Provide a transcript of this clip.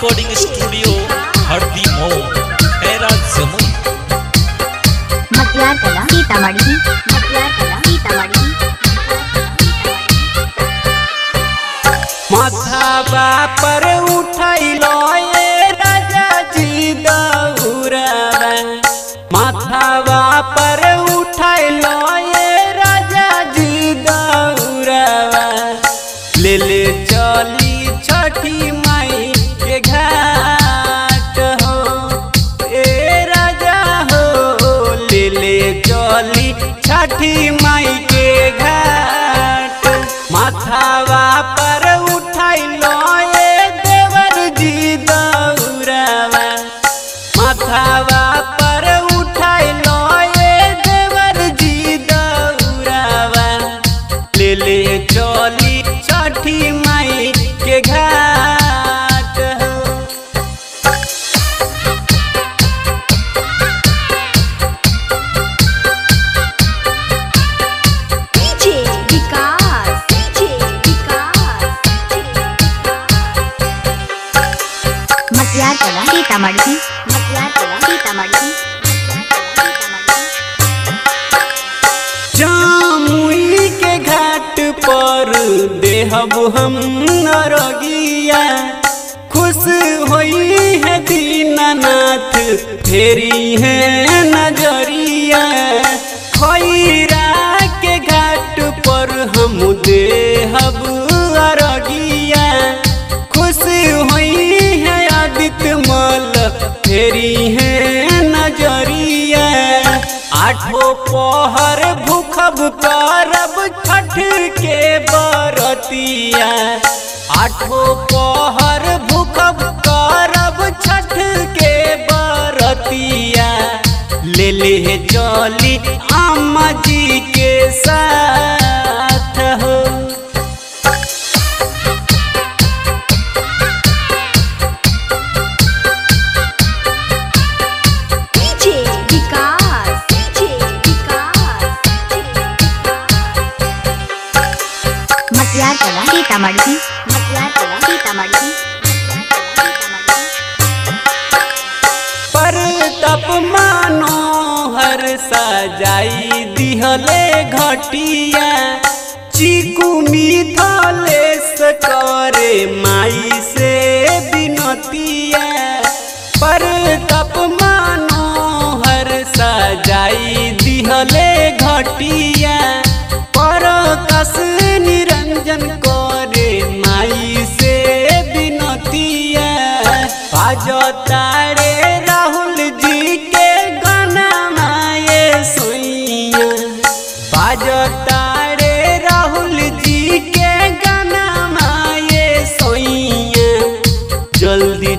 recording studio हरदी मो हैरा जमुई मटियार कला सीतामढ़ी माथाबा पर उठैलो ए राजा जी दौरावा माथाबा पर उठैलो ए राजा जी दौरावा ले ले चली छठी माई के घाट हो ए राजा हो ले ले चली छठी माई के घाट माथाबा पर उठैलो ए देवर जी दौरावा माथाबा पर उठैलो ए देवर जी दौरावा ले ले चली छठी माई के घाट हो मटियार कला सीतामढ़ी जामुई के घाट पर देहब हम नरगिया खुश होई है दीनानाथ फेरी है नजरिया खैरा के घाट पर हम देहब अरगिया खुश होई है आदित्य मल फेरी है नजरिया आठों पहर भूखब करब छठ के बरतिया आठों पहर भूखब करब छठ के बरतिया ले ले चली अम्मा जी के साथ हो मटियार कला सीतामढ़ी पर तप मनोहर सजाई दिहले घटिया चीकू मिथलेश करे माई से बिनतिया पर तप मनोहर सजाई दिहले घटिया पर कस निरंजन करे माई से बिनतिया तारे राहुल जी के गाना माए सोइया तारे राहुल जी के गाना माए सोइया जल्दी